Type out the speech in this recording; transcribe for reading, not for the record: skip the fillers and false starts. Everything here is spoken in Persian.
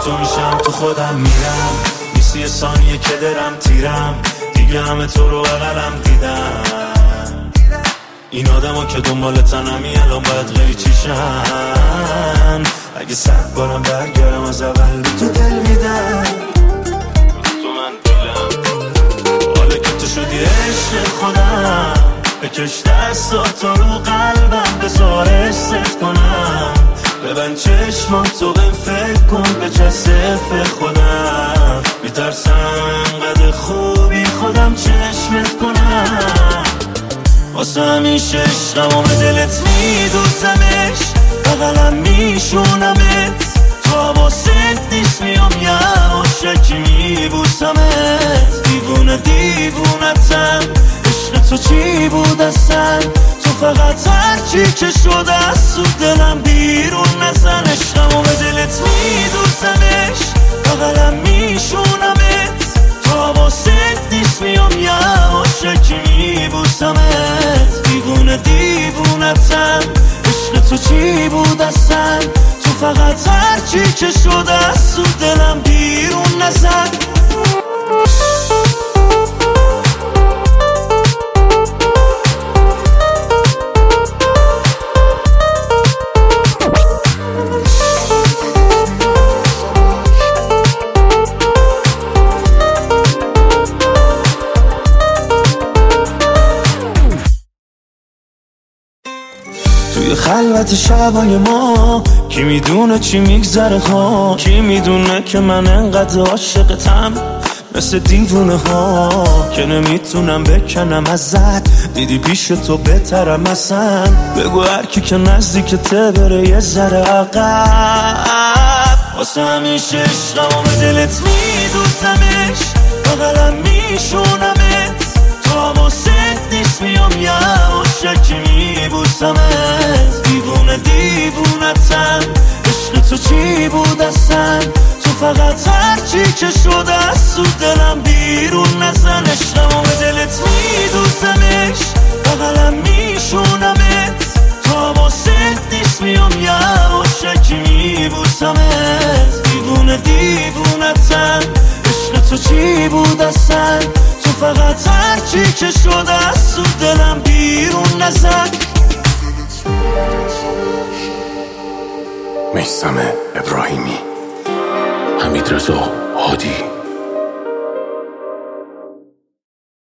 تو میشم تو خودم میرم، نیستی یه ثانیه که درم تیرم، دیگه همه تو رو اقلم دیدم. این آدم که دنبال تنمی الان باید قیچیشن، اگه 100 بارم برگردم از اول تو دل میدم. تو من دیلم حالا که تو شدی عشق خودم، بکش دستاتو رو قلبم بذار حست کنم، ببند چشماتو بهم فکر کن به جسف خودم، میترسم انقدر خوبی خودم چشمت کنم. واسه همیشه عشقم و به دلت میدوزمش، بغلم میشونمت، تو حواست نیست میام یه عاشقی میبوسمت. دیوونه دیوونتم، عشق تو چی بود اصلا، تو فقط هرچی که شده از تو دلم بیرون نزن. عشقم و به دلت میدوزمش، بغلم میشونمت، تو حواست نیست میام یه عاشقی میبوسمت. دیوونه دیوونتم، عشق تو چی بود اصلا، تو فقط هرچی که شده از تو دلم بیرون نزن. توی خلوت شبای ما کی میدونه چی میگذره ها، کی میدونه که من انقدر عاشقتم مثل دیوونه ها، که نمیتونم بکنم ازت، دیدی پیش تو بهترم اصلا. بگو هر کی که نزدیکته بره یه ذره عقب. واسه همیشه عشقم و به دلت میدوزمش، بغلم میشونمت، تو حواست نیست میام یه عاشقی میبوسمت. دیوونه دیوونتم، عشق تو چی بود اصلا، تو فقط هرچی که شده از تو دلم بیرون نزن. عشقم و به دلت میدوزمش، بغلم میشونمت، تو حواست نیست میام یه عاشقی میبوسمت. دیوونه دیوونتم، عشق تو چی بود اصلا، تو فقط هرچی که شده از تو دلم بیرون نزن. میثم ابراهیمی، حمیدرضا هادی.